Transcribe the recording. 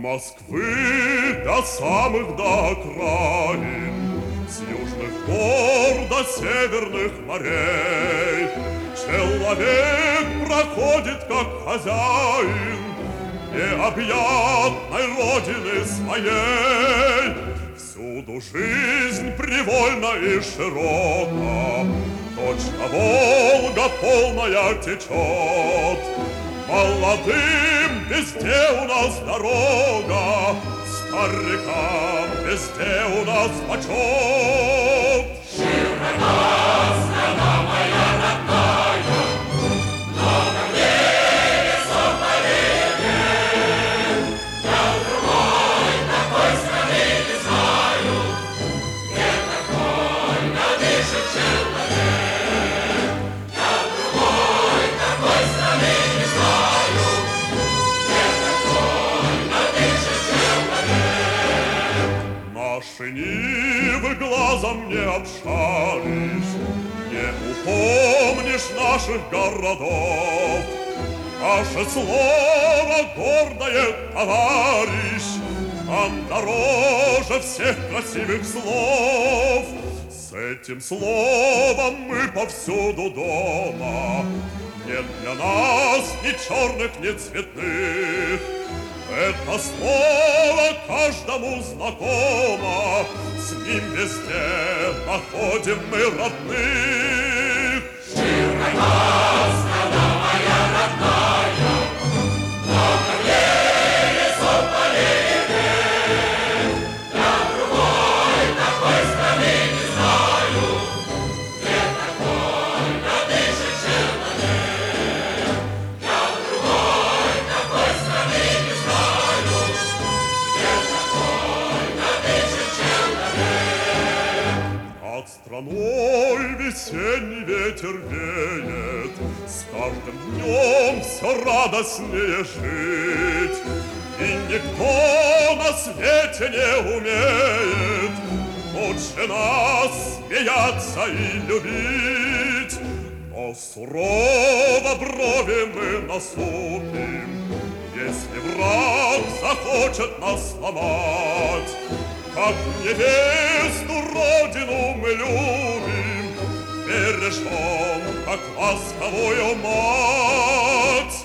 Москвы до самых до окраин, с южных гор до северных морей. Человек проходит как хозяин необъятной родины своей. Всюду жизнь привольна и широка, точно Волга полная течет. Молодым везде у нас дорога, старикам везде у нас почет. Широка страна моя родная, много мне лесов полей. Я другой такой страны не знаю, где такой надышит человек. Я другой такой страны не знаю, где такой надышит человек. Наши нивы глазом не обшаришь, не упомнишь наших городов. Наше слово гордое, товарищ, нам дороже всех красивых слов. С этим словом мы повсюду дома. Нет для нас ни черных, ни цветных. Это слово каждому знакомо, с ним везде находим мы родных. Широка страна моя родная, много мне лесов полей и рек. Я другой такой страны не знаю, где такой надышит человек. Я другой такой страны не знаю, где такой надышит человек. Над страной весенний ветер веет, с каждым днем все радостнее жить. И никто на свете не умеет лучше нас смеяться и любить. Но сурово брови мы насупим, если враг захочет нас сломать. Как невесту родину мы любим, бережем, как ласковую мать.